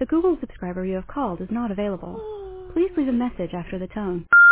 The Google subscriber you have called is not available. Please leave a message after the tone.